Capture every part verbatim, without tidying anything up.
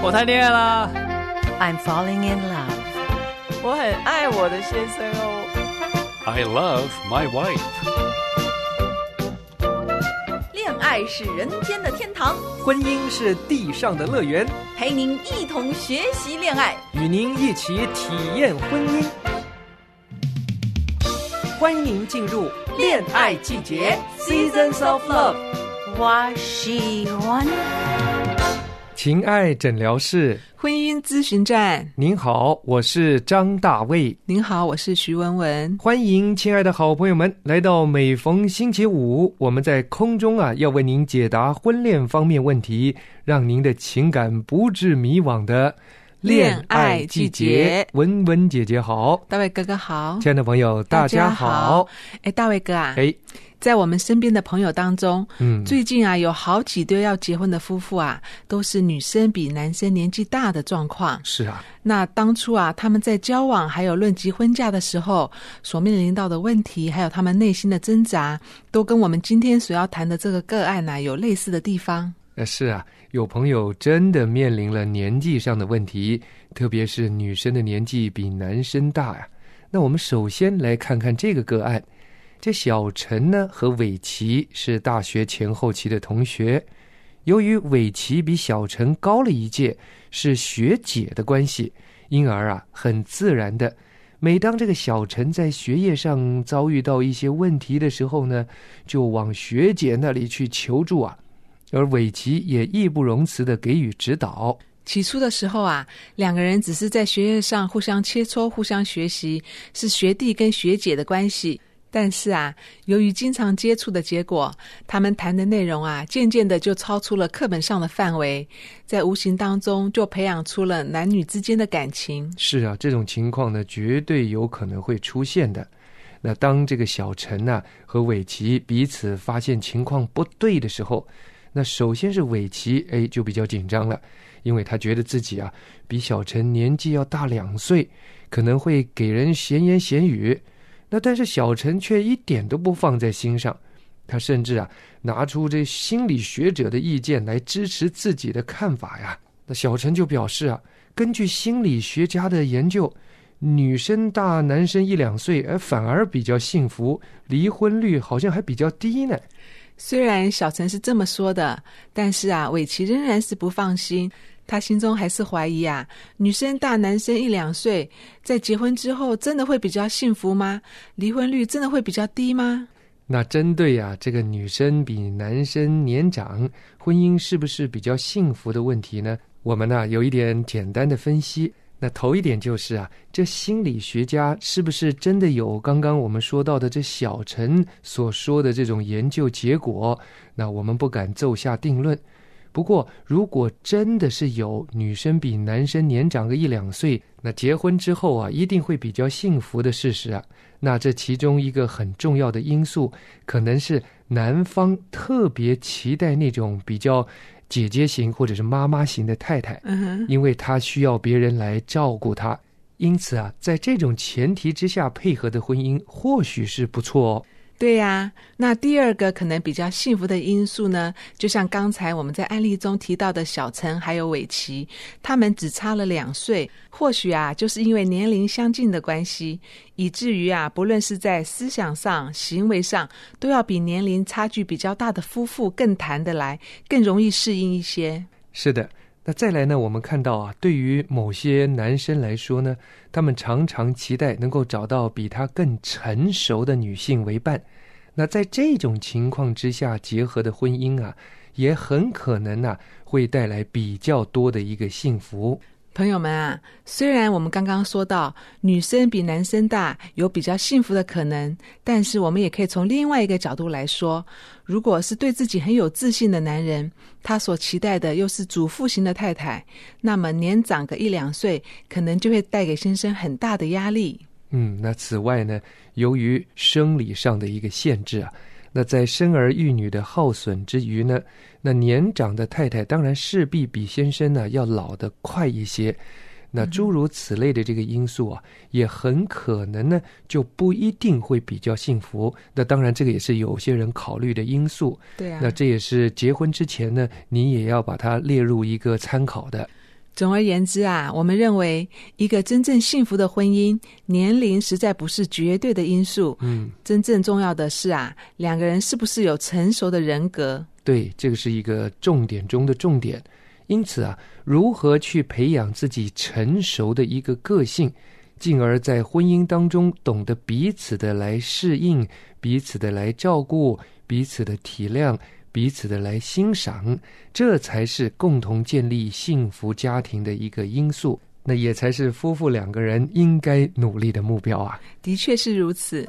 我谈恋爱啦 I'm falling in love. 我很爱我的先生哦。 I love my wife. 恋爱是人间的天堂， 婚姻是地上的乐园， 陪您一同学习恋爱， 与您一起体验婚姻。欢迎您进入恋爱季节 Seasons of Love。 我喜欢情爱诊疗室， 婚姻咨询站， 您好，我是张大卫。 您好，我是徐文文。 欢迎亲爱的好朋友们来到每逢星期五，我们在空中啊要为您解答婚恋方面问题，让您的情感不致迷惘的恋爱季节。文文姐姐好， 大卫哥哥好， 亲爱的朋友大家好。 哎，大卫哥啊， 哎， 在我们身边的朋友当中， 嗯， 最近啊有好几对要结婚的夫妇啊，都是女生比男生年纪大的状况。 是啊， 那当初啊他们在交往还有论及婚嫁的时候所面临到的问题，还有他们内心的挣扎，都跟我们今天所要谈的这个个案啊有类似的地方。 呃，是啊，有朋友真的面临了年纪上的问题，特别是女生的年纪比男生大呀。那我们首先来看看这个个案。这小陈呢和伟奇是大学前后期的同学，由于伟奇比小陈高了一届，是学姐的关系，因而啊很自然的，每当这个小陈在学业上遭遇到一些问题的时候呢，就往学姐那里去求助啊，而伟奇也义不容辞的给予指导。 起初的时候啊，两个人只是在学业上互相切磋，互相学习，是学弟跟学姐的关系。但是啊，由于经常接触的结果，他们谈的内容啊，渐渐的就超出了课本上的范围，在无形当中就培养出了男女之间的感情。 是啊，这种情况呢，绝对有可能会出现的。那当这个小陈啊和伟奇彼此发现情况不对的时候，那首先是伟奇哎就比较紧张了，因为他觉得自己啊比小陈年纪要大两岁，可能会给人闲言闲语。那但是小陈却一点都不放在心上，他甚至啊拿出这心理学者的意见来支持自己的看法呀。那小陈就表示啊，根据心理学家的研究，女生大男生一两岁，而反而比较幸福，离婚率好像还比较低呢。 虽然小陈是这么说的，但是啊，伟奇仍然是不放心。他心中还是怀疑啊，女生大男生一两岁，在结婚之后真的会比较幸福吗？离婚率真的会比较低吗？ 那针对啊这个女生比男生年长，婚姻是不是比较幸福的问题呢？我们呢有一点简单的分析。那头一点就是啊，这心理学家是不是真的有刚刚我们说到的这小陈所说的这种研究结果？那我们不敢奏下定论。不过如果真的是有女生比男生年长个一两岁，那结婚之后啊一定会比较幸福的事实啊，那这其中一个很重要的因素可能是男方特别期待那种比较姐姐型或者是妈妈型的太太， 嗯， 因为他需要别人来照顾他，因此啊在这种前提之下配合的婚姻或许是不错哦。 对呀、啊，那第二个可能比较幸福的因素呢，就像刚才我们在案例中提到的小陈还有伟奇，他们只差了两岁，或许啊就是因为年龄相近的关系，以至于啊不论是在思想上行为上都要比年龄差距比较大的夫妇更谈得来，更容易适应一些。 是的，那再来呢，我们看到啊，对于某些男生来说呢，他们常常期待能够找到比他更成熟的女性为伴。那在这种情况之下结合的婚姻啊，也很可能啊会带来比较多的一个幸福。 朋友们啊，虽然我们刚刚说到女生比男生大有比较幸福的可能，但是我们也可以从另外一个角度来说，如果是对自己很有自信的男人，他所期待的又是主妇型的太太，那么年长个一两岁可能就会带给先生很大的压力。 嗯，那此外呢，由于生理上的一个限制啊，那在生儿育女的耗损之余呢，那年长的太太当然势必比先生呢要老得快一些。那诸如此类的这个因素啊，也很可能呢就不一定会比较幸福。那当然这个也是有些人考虑的因素。 对啊， 那这也是结婚之前呢，你也要把它列入一个参考的。 总而言之啊，我们认为一个真正幸福的婚姻，年龄实在不是绝对的因素。 嗯， 真正重要的是啊，两个人是不是有成熟的人格。 对，这个是一个重点中的重点。因此啊，如何去培养自己成熟的一个个性，进而在婚姻当中懂得彼此的来适应，彼此的来照顾，彼此的体谅，彼此的来欣赏，这才是共同建立幸福家庭的一个因素，那也才是夫妇两个人应该努力的目标啊。 的确是如此。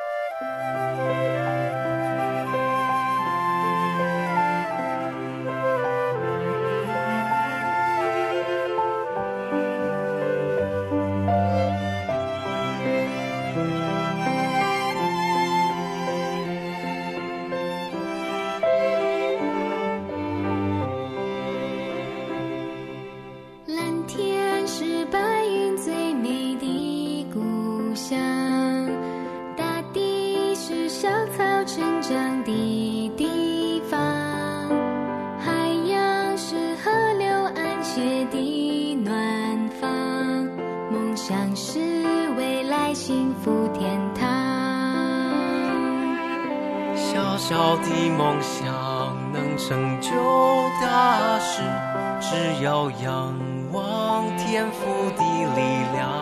小的梦想能成就大事，只要仰望天父的力量。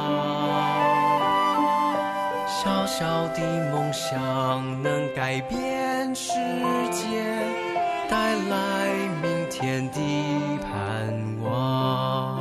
小小的梦想能改变世界，带来明天的盼望。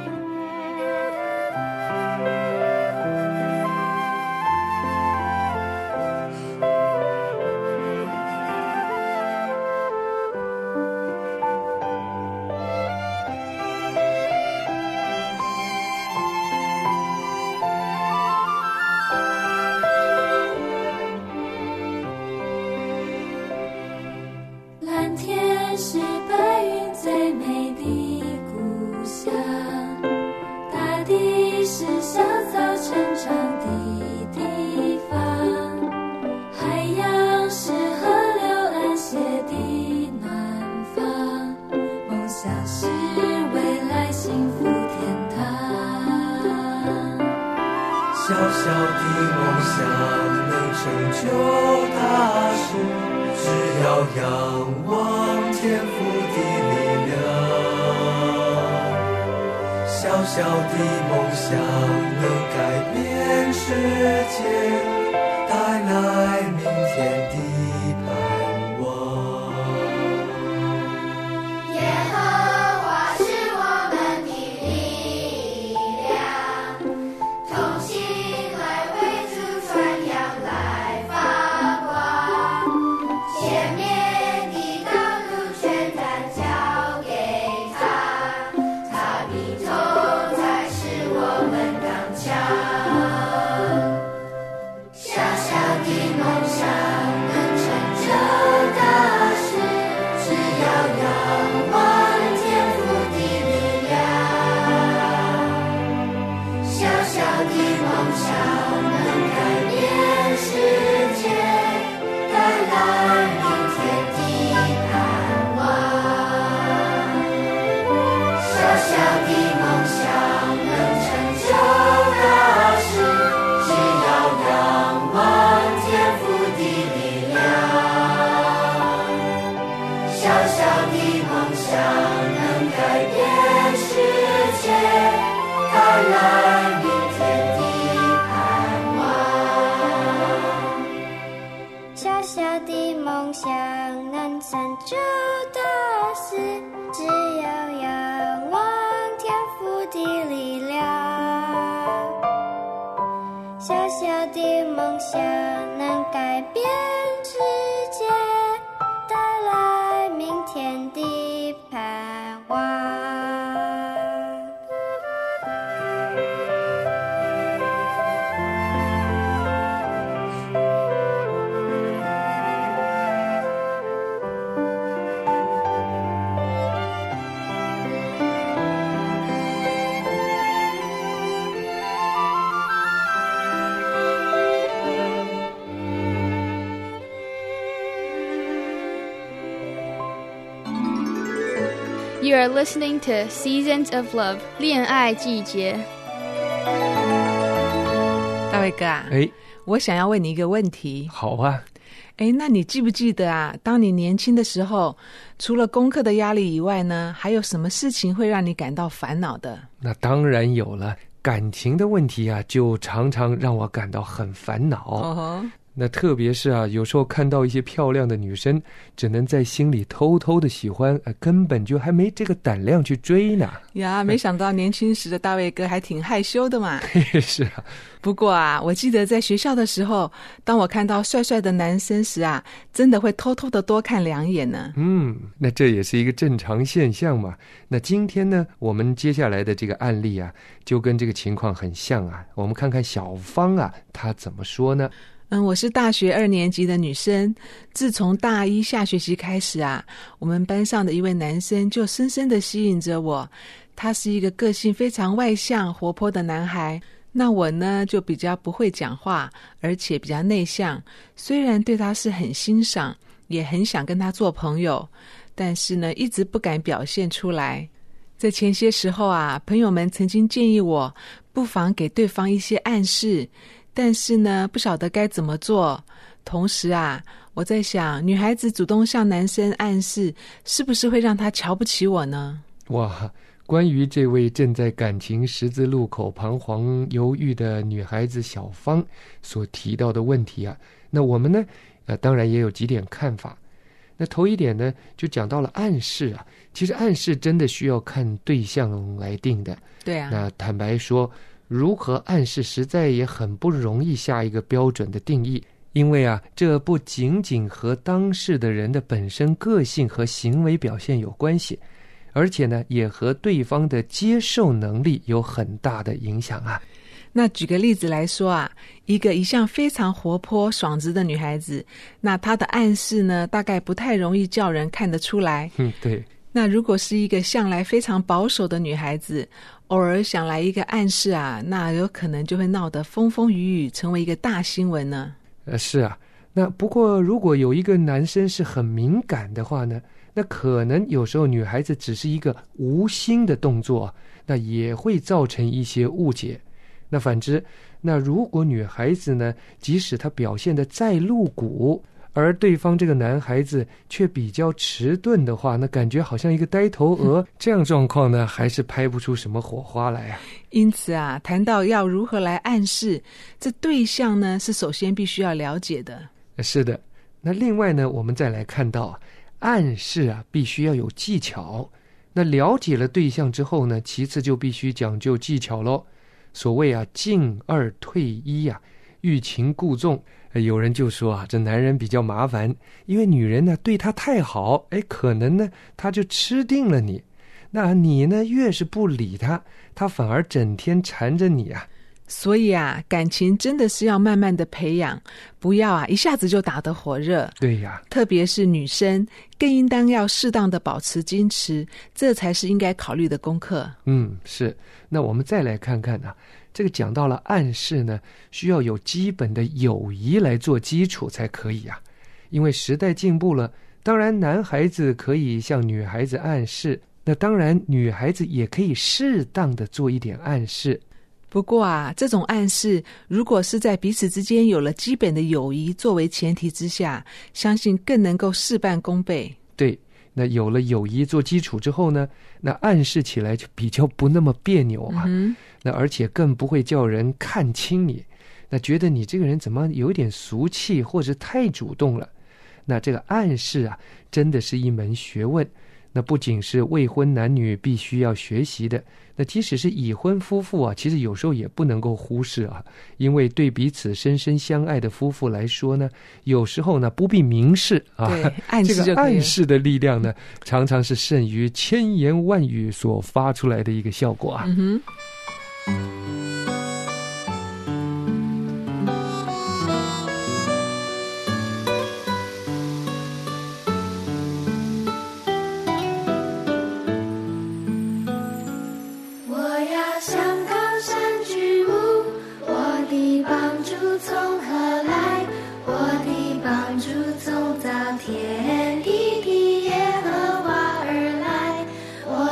小小的梦想能成就大事，只要仰望天父的力量。小小的梦想能改变世界，带来明天的盼望。 耶和华是我们的力量，同心来为主传扬来发光，前面的道路全然交给他，他的头才是我们刚强。小小的梦想能成就大事，只要仰望天父的力量。小小的梦想能改变世界，带来明天的盼望。小小的梦想能成就大事，只要仰望天父的力量。小小的梦想能改变世界，带来明天的盼望。小小的梦想能成就大事，只要仰望天父的力量。小小的梦想能改变世界，带来明天的盼望。 You are listening to Seasons of Love 恋爱季节。 大卫哥啊， 哎， 我想要问你一个问题。 好啊。 哎，那你记不记得啊，当你年轻的时候，除了功课的压力以外呢，还有什么事情会让你感到烦恼的？ 那当然有了，感情的问题啊，就常常让我感到很烦恼。 哦， 那特别是啊，有时候看到一些漂亮的女生，只能在心里偷偷的喜欢，呃、根本就还没这个胆量去追呢。 呀，没想到年轻时的大卫哥还挺害羞的嘛。 是啊。 不过啊，我记得在学校的时候，当我看到帅帅的男生时啊，真的会偷偷的多看两眼呢。 嗯，那这也是一个正常现象嘛。那今天呢，我们接下来的这个案例啊，就跟这个情况很像啊。我们看看小芳啊，她怎么说呢？ 嗯，我是大学二年级的女生。自从大一下学期开始啊，我们班上的一位男生就深深的吸引着我。他是一个个性非常外向活泼的男孩。那我呢，就比较不会讲话，而且比较内向。虽然对他是很欣赏，也很想跟他做朋友，但是呢，一直不敢表现出来。在前些时候啊，朋友们曾经建议我，不妨给对方一些暗示，但是呢，不晓得该怎么做。同时啊，我在想，女孩子主动向男生暗示，是不是会让他瞧不起我呢？ 哇！关于这位正在感情十字路口彷徨犹豫的女孩子小芳所提到的问题啊，那我们呢，呃，当然也有几点看法。那头一点呢，就讲到了暗示啊，其实暗示真的需要看对象来定的。 对啊。 那坦白说，如何暗示实在也很不容易下一个标准的定义，因为啊，这不仅仅和当事的人的本身个性和行为表现有关系，而且呢，也和对方的接受能力有很大的影响啊。 那举个例子来说啊，一个一向非常活泼爽直的女孩子，那她的暗示呢，大概不太容易叫人看得出来。 嗯，对。 那如果是一个向来非常保守的女孩子，偶尔想来一个暗示啊，那有可能就会闹得风风雨雨，成为一个大新闻呢。 呃，是啊。那不过如果有一个男生是很敏感的话呢，那可能有时候女孩子只是一个无心的动作，那也会造成一些误解。那反之，那如果女孩子呢，即使她表现得再露骨，而对方这个男孩子却比较迟钝的话，那感觉好像一个呆头鹅，这样状况呢，还是拍不出什么火花来啊。 因此啊，谈到要如何来暗示，这对象呢，是首先必须要了解的。 是的。那另外呢，我们再来看到暗示啊，必须要有技巧。那了解了对象之后呢，其次就必须讲究技巧咯。所谓啊，进二退一啊，欲擒故纵。有人就说啊，这男人比较麻烦，因为女人呢对他太好，哎，可能呢他就吃定了你。那你呢越是不理他，他反而整天缠着你啊。 所以啊，感情真的是要慢慢的培养，不要啊一下子就打得火热。 对呀， 特别是女生，更应当要适当的保持矜持，这才是应该考虑的功课。 嗯，是。那我们再来看看啊，这个讲到了暗示呢，需要有基本的友谊来做基础才可以啊。因为时代进步了，当然男孩子可以向女孩子暗示，那当然女孩子也可以适当的做一点暗示。 不过啊，这种暗示如果是在彼此之间有了基本的友谊作为前提之下，相信更能够事半功倍。 对，那有了友谊做基础之后呢，那暗示起来就比较不那么别扭啊。 嗯， 那而且更不会叫人看清你，那觉得你这个人怎么有点俗气或者太主动了。那这个暗示啊，真的是一门学问。那不仅是未婚男女必须要学习的，那即使是已婚夫妇啊，其实有时候也不能够忽视啊。因为对彼此深深相爱的夫妇来说呢，有时候呢不必明示啊， 对，暗示就可以了。 这个暗示的力量呢，常常是胜于千言万语所发出来的一个效果啊。 嗯哼。 从造天地的耶和华而来，我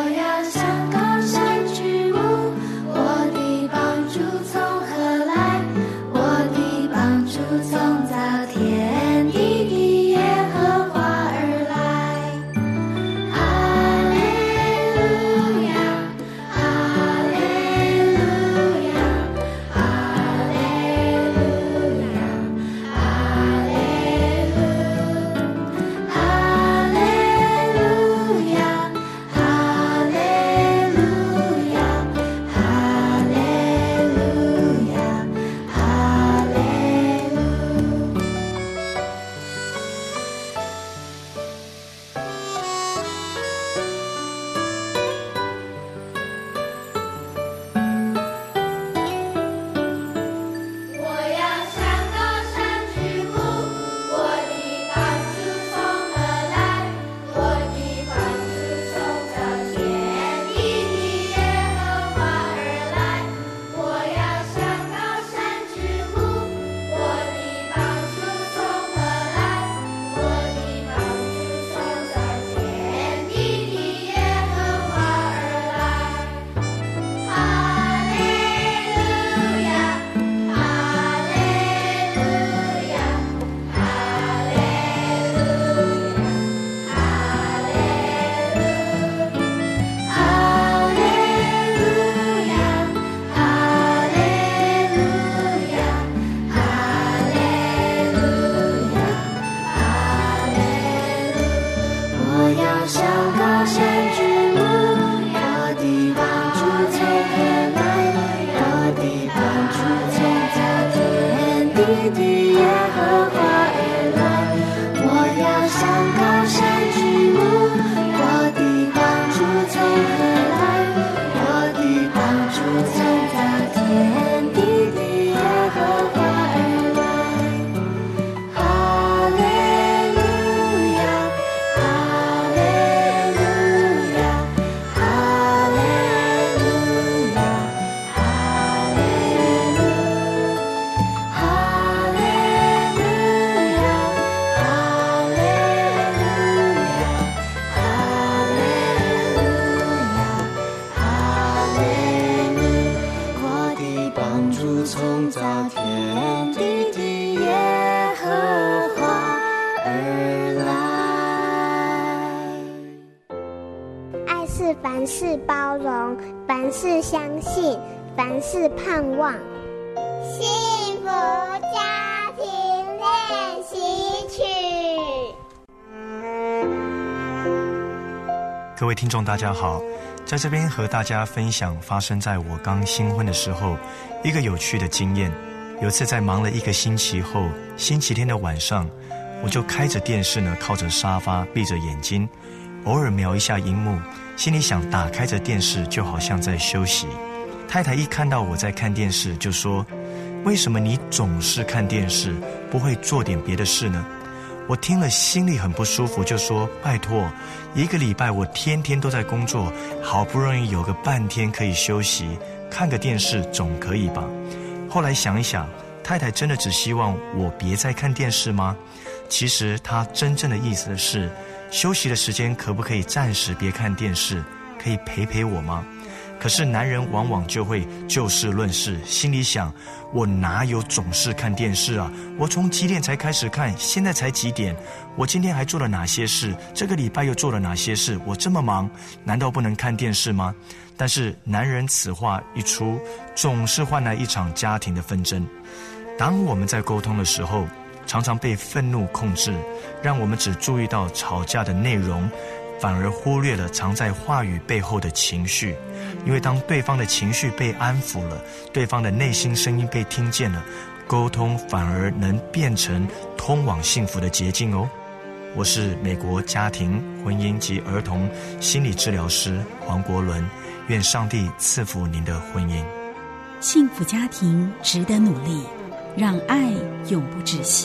从造天地的耶和华而来。 爱是凡事包容，凡事相信，凡事盼望。幸福家庭练习曲。 各位听众大家好，在这边和大家分享发生在我刚新婚的时候一个有趣的经验。有次在忙了一个星期后，星期天的晚上，我就开着电视呢，靠着沙发闭着眼睛，偶尔瞄一下荧幕，心里想打开着电视就好像在休息。太太一看到我在看电视就说，为什么你总是看电视，不会做点别的事呢？我听了心里很不舒服，就说拜托，一个礼拜我天天都在工作，好不容易有个半天可以休息，看个电视总可以吧。后来想一想，太太真的只希望我别再看电视吗？其实她真正的意思是，休息的时间可不可以暂时别看电视，可以陪陪我吗？可是男人往往就会就事论事，心里想，我哪有总是看电视啊？我从几点才开始看，现在才几点？我今天还做了哪些事？这个礼拜又做了哪些事？我这么忙，难道不能看电视吗？但是男人此话一出，总是换来一场家庭的纷争。当我们在沟通的时候，常常被愤怒控制，让我们只注意到吵架的内容，反而忽略了藏在话语背后的情绪。因为当对方的情绪被安抚了，对方的内心声音被听见了，沟通反而能变成通往幸福的捷径哦。我是美国家庭、婚姻及儿童心理治疗师黄国伦，愿上帝赐福您的婚姻。 幸福家庭值得努力，让爱永不止息。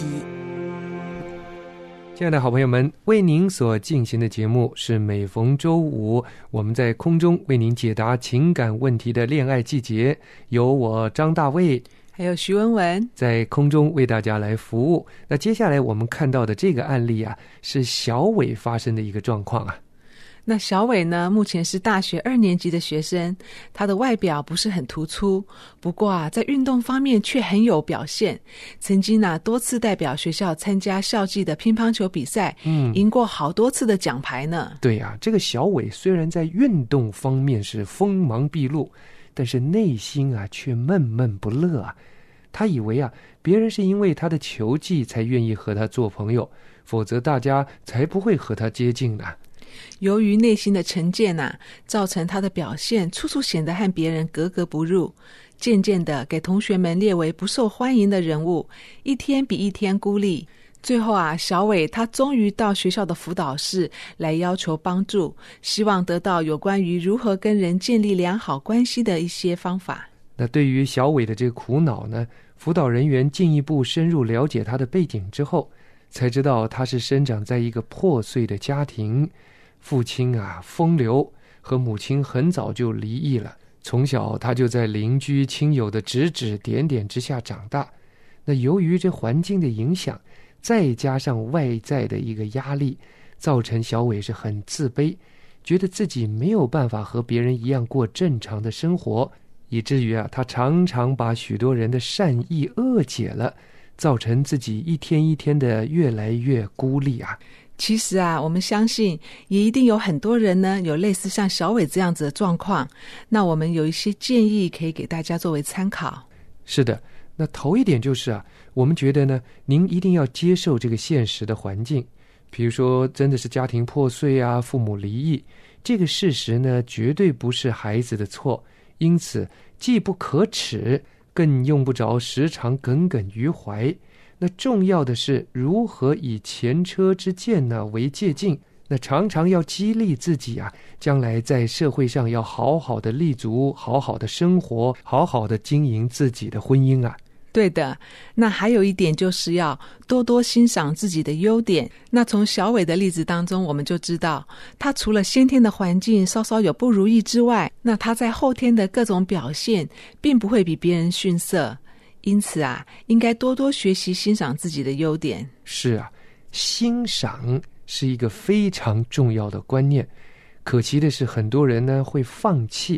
亲爱的好朋友们，为您所进行的节目是每逢周五我们在空中为您解答情感问题的恋爱季节，由我张大卫还有徐文文在空中为大家来服务。那接下来我们看到的这个案例啊，是小伟发生的一个状况啊。 那小伟呢，目前是大学二年级的学生，他的外表不是很突出，不过啊，在运动方面却很有表现。曾经啊，多次代表学校参加校际的乒乓球比赛，嗯，赢过好多次的奖牌呢。 对啊，这个小伟虽然在运动方面是锋芒毕露，但是内心啊却闷闷不乐啊。他以为啊，别人是因为他的球技才愿意和他做朋友，否则大家才不会和他接近呢。 由于内心的成见啊，造成他的表现处处显得和别人格格不入，渐渐的给同学们列为不受欢迎的人物，一天比一天孤立。最后啊，小伟他终于到学校的辅导室来要求帮助，希望得到有关于如何跟人建立良好关系的一些方法。 那对于小伟的这个苦恼呢，辅导人员进一步深入了解他的背景之后，才知道他是生长在一个破碎的家庭，父亲啊风流，和母亲很早就离异了。从小他就在邻居亲友的指指点点之下长大。那由于这环境的影响，再加上外在的一个压力，造成小伟是很自卑，觉得自己没有办法和别人一样过正常的生活，以至于啊他常常把许多人的善意恶解了，造成自己一天一天的越来越孤立啊。 其实啊，我们相信也一定有很多人呢有类似像小伟这样子的状况，那我们有一些建议可以给大家作为参考。 是的，那头一点就是啊，我们觉得呢，您一定要接受这个现实的环境，比如说真的是家庭破碎啊，父母离异，这个事实呢绝对不是孩子的错，因此既不可耻，更用不着时常耿耿于怀。那重要的是如何以前车之鉴呢为借鉴，那常常要激励自己啊，将来在社会上要好好的立足，好好的生活，好好的经营自己的婚姻啊。 对的，那还有一点就是要多多欣赏自己的优点。那从小伟的例子当中，我们就知道他除了先天的环境稍稍有不如意之外，那他在后天的各种表现并不会比别人逊色。因此啊，应该多多学习欣赏自己的优点。 是啊，欣赏是一个非常重要的观念。可惜的是，很多人呢会放弃，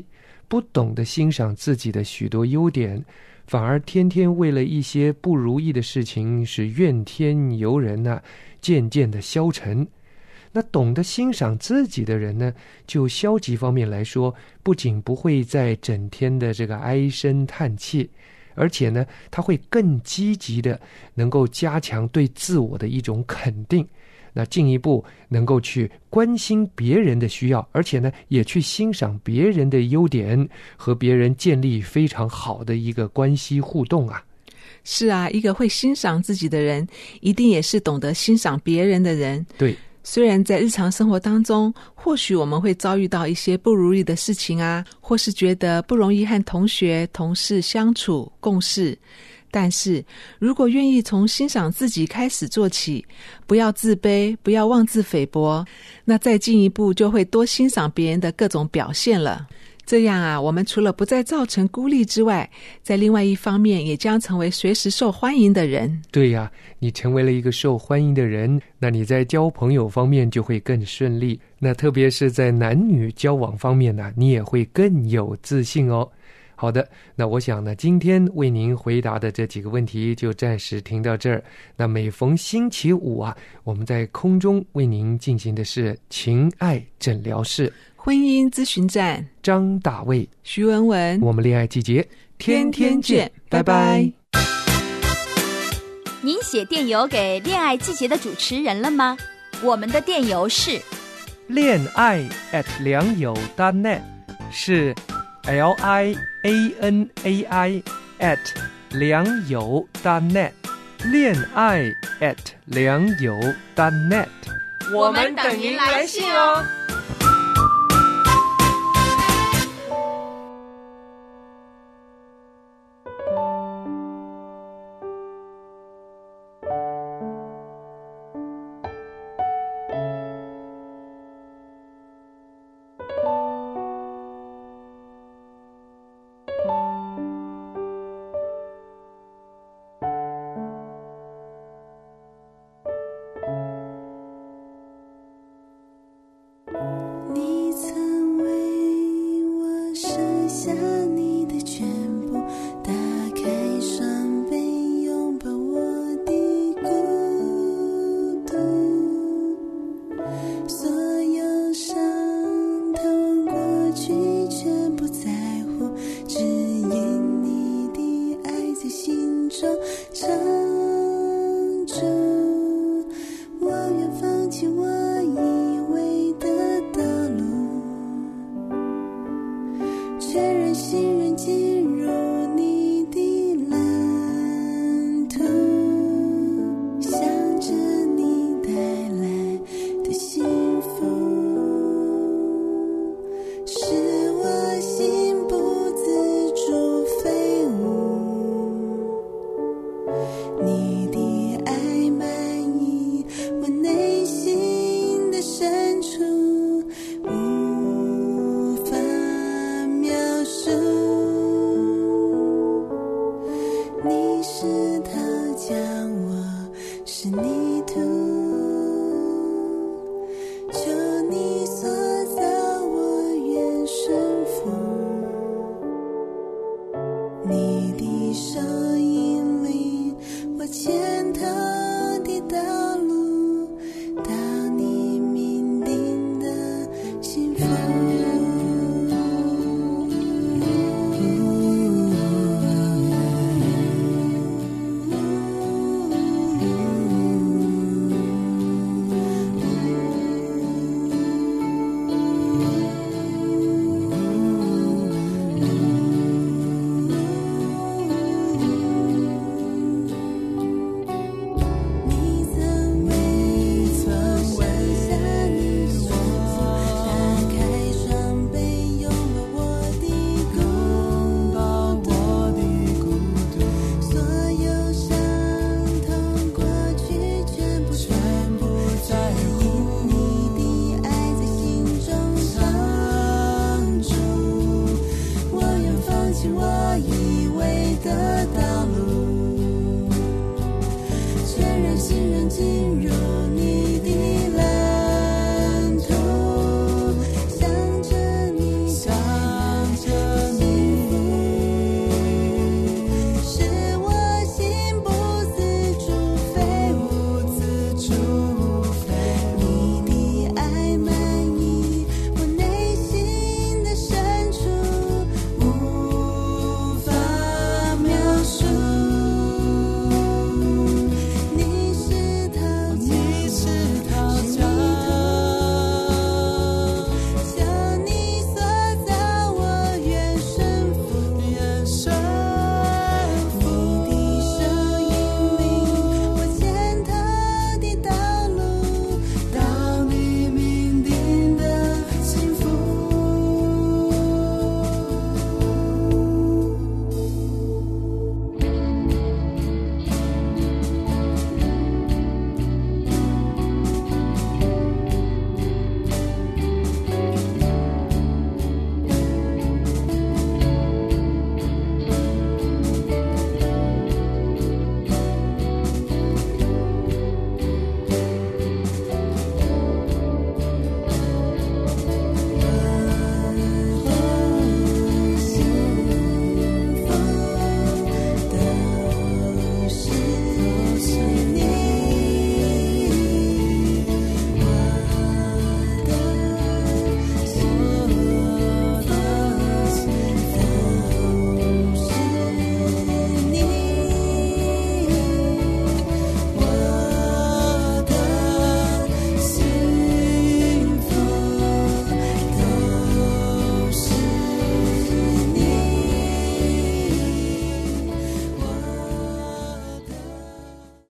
不懂得欣赏自己的许多优点，反而天天为了一些不如意的事情是怨天尤人啊，渐渐的消沉。那懂得欣赏自己的人呢，就消极方面来说，不仅不会再整天的这个唉声叹气，而且呢，他会更积极的能够加强对自我的一种肯定，那进一步能够去关心别人的需要，而且呢，也去欣赏别人的优点，和别人建立非常好的一个关系互动啊。 是啊，一个会欣赏自己的人，一定也是懂得欣赏别人的人。 对。 虽然在日常生活当中，或许我们会遭遇到一些不如意的事情啊，或是觉得不容易和同学、同事相处共事，但是如果愿意从欣赏自己开始做起，不要自卑，不要妄自菲薄，那再进一步就会多欣赏别人的各种表现了。这样啊，我们除了不再造成孤立之外，在另外一方面也将成为随时受欢迎的人。 对呀，你成为了一个受欢迎的人，那你在交朋友方面就会更顺利，那特别是在男女交往方面呢，你也会更有自信哦。好的，那我想呢，今天为您回答的这几个问题就暂时停到这儿。那每逢星期五啊，我们在空中为您进行的是情爱诊疗室婚姻咨询站， 张大卫、 徐文文， 我们恋爱季节天天见，拜拜。 您写电邮给恋爱季节的主持人了吗？我们的电邮是恋爱 at 良友 .net， 是 L I A N A I at 良友 .net， 恋爱 at 良友 .net， 我们等您来信哦。 心人进入